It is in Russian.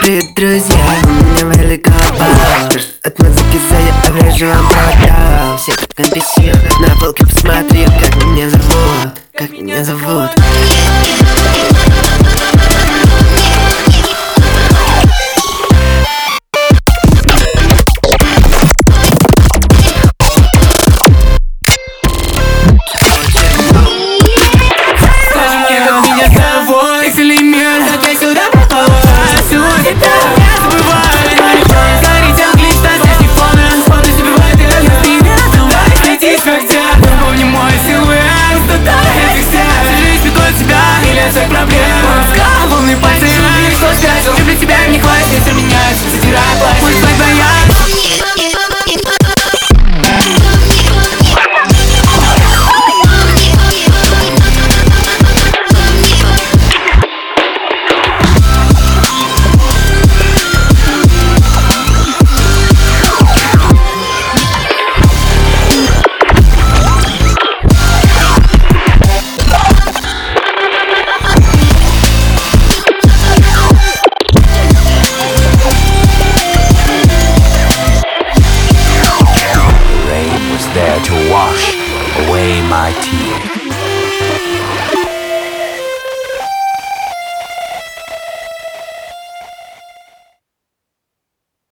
Привет, друзья, у меня великий паспорт. От музыки я обрежу вам продал. Все как апельсины, на полке посмотри, как меня зовут, как меня зовут. Люблю тебя, не хватит, ветер меняется, задирая платье. Мой свой боясь. There to wash away my tears.